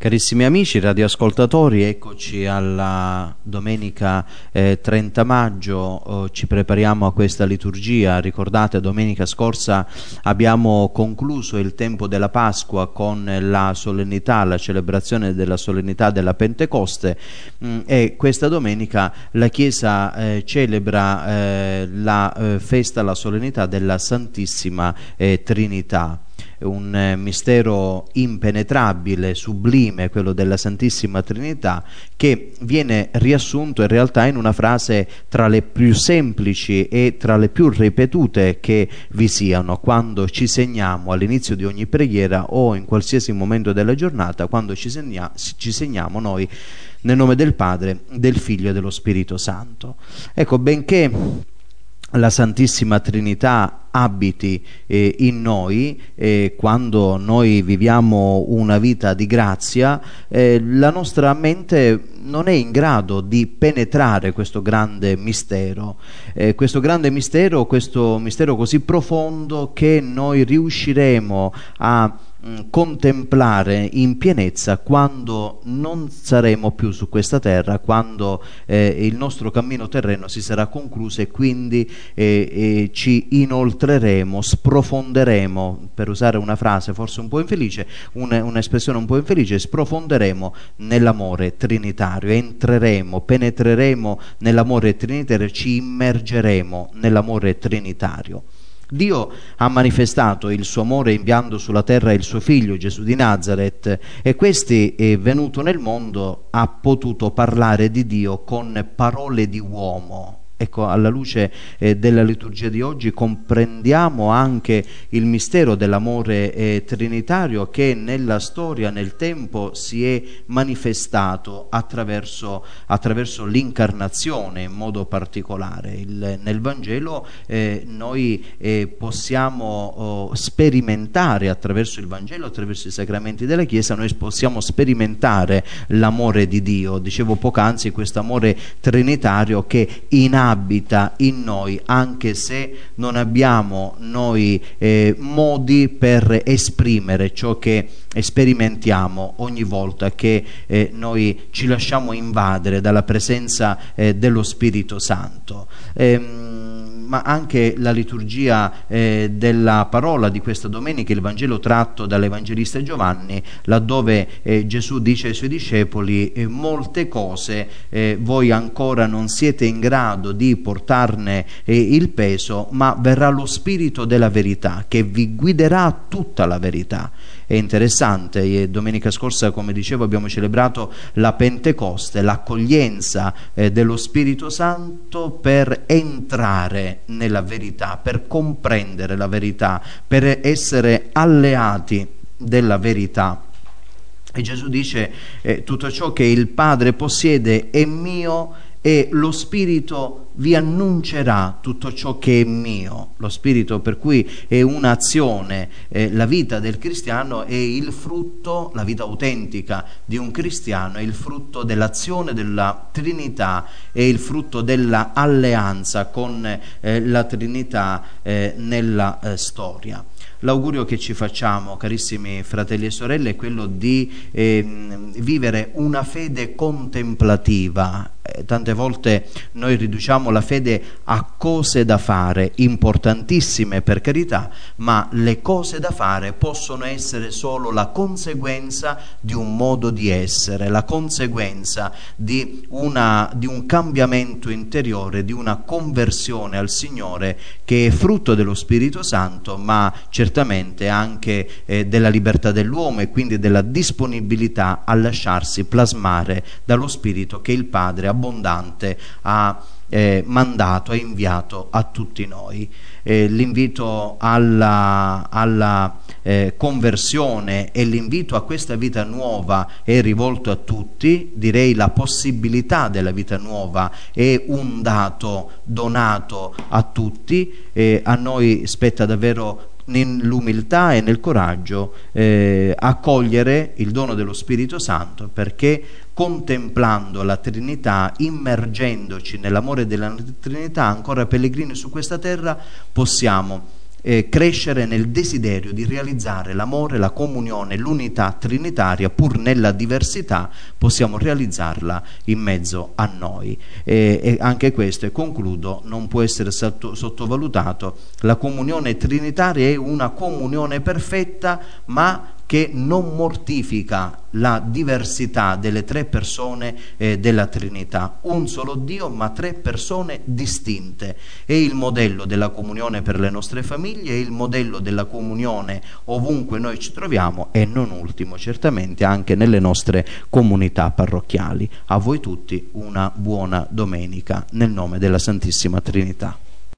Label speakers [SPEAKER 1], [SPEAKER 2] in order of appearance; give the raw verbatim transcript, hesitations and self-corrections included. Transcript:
[SPEAKER 1] Carissimi amici radioascoltatori, eccoci alla domenica eh, trenta maggio, oh, ci prepariamo a questa liturgia. Ricordate, domenica scorsa abbiamo concluso il tempo della Pasqua con la solennità, la celebrazione della solennità della Pentecoste, mh, e questa domenica la Chiesa eh, celebra eh, la eh, festa, la solennità della Santissima eh, Trinità. Un eh, mistero impenetrabile, sublime, quello della Santissima Trinità, che viene riassunto in realtà in una frase tra le più semplici e tra le più ripetute che vi siano, quando ci segniamo all'inizio di ogni preghiera o in qualsiasi momento della giornata, quando ci, segna, ci segniamo noi nel nome del Padre, del Figlio e dello Spirito Santo. Ecco, benché la Santissima Trinità abiti eh, in noi, eh, quando noi viviamo una vita di grazia, eh, la nostra mente non è in grado di penetrare questo grande mistero, eh, questo grande mistero, questo mistero così profondo che noi riusciremo a contemplare in pienezza quando non saremo più su questa terra, quando eh, il nostro cammino terreno si sarà concluso e quindi eh, eh, ci inoltreremo, sprofonderemo, per usare una frase forse un po' infelice, un'espressione un po' infelice, sprofonderemo nell'amore trinitario, entreremo, penetreremo nell'amore trinitario, ci immergeremo nell'amore trinitario. Dio ha manifestato il suo amore inviando sulla terra il suo figlio Gesù di Nazaret, e questi, è venuto nel mondo, ha potuto parlare di Dio con parole di uomo. Ecco, alla luce eh, della liturgia di oggi comprendiamo anche il mistero dell'amore eh, trinitario che nella storia, nel tempo, si è manifestato attraverso, attraverso l'incarnazione in modo particolare. Il, nel Vangelo eh, noi eh, possiamo oh, sperimentare attraverso il Vangelo, attraverso i sacramenti della Chiesa, noi possiamo sperimentare l'amore di Dio. Dicevo poc'anzi, questo amore trinitario che in abita in noi, anche se non abbiamo noi eh, modi per esprimere ciò che sperimentiamo ogni volta che eh, noi ci lasciamo invadere dalla presenza eh, dello Spirito Santo. Ehm, ma anche la liturgia eh, della parola di questa domenica, il Vangelo tratto dall'Evangelista Giovanni, laddove eh, Gesù dice ai suoi discepoli eh, molte cose eh, voi ancora non siete in grado di portarne eh, il peso, ma verrà lo Spirito della verità che vi guiderà a tutta la verità. È interessante, e domenica scorsa, come dicevo, abbiamo celebrato la Pentecoste, l'accoglienza eh, dello Spirito Santo per entrare nella verità, per comprendere la verità, per essere alleati della verità. E Gesù dice eh, tutto ciò che il Padre possiede è mio, e lo Spirito vi annuncerà tutto ciò che è mio. Lo Spirito, per cui è un'azione, eh, la vita del cristiano è il frutto, la vita autentica di un cristiano è il frutto dell'azione della Trinità, è il frutto della alleanza con eh, la Trinità eh, nella eh, storia. L'augurio che ci facciamo, carissimi fratelli e sorelle, è quello di eh, vivere una fede contemplativa. Eh, tante volte noi riduciamo la fede a cose da fare, importantissime per carità, ma le cose da fare possono essere solo la conseguenza di un modo di essere, la conseguenza di, una, di un cambiamento interiore, di una conversione al Signore che è frutto dello Spirito Santo, ma certamente certamente anche eh, della libertà dell'uomo e quindi della disponibilità a lasciarsi plasmare dallo Spirito che il Padre abbondante ha eh, mandato, ha inviato a tutti noi. Eh, l'invito alla, alla eh, conversione e l'invito a questa vita nuova è rivolto a tutti. Direi la possibilità della vita nuova è un dato donato a tutti, e a noi spetta davvero nell'umiltà e nel coraggio eh, accogliere il dono dello Spirito Santo, perché contemplando la Trinità, immergendoci nell'amore della Trinità, ancora pellegrini su questa terra, possiamo eh, crescere nel desiderio di realizzare l'amore, la comunione, l'unità trinitaria, pur nella diversità possiamo realizzarla in mezzo a noi. E, e anche questo, e concludo, non può essere sotto, sottovalutato. La comunione trinitaria è una comunione perfetta, ma che non mortifica la diversità delle tre persone eh, della Trinità. Un solo Dio, ma tre persone distinte. È il modello della comunione per le nostre famiglie, è il modello della comunione ovunque noi ci troviamo e non ultimo, certamente, anche nelle nostre comunità parrocchiali. A voi tutti una buona domenica, nel nome della Santissima Trinità.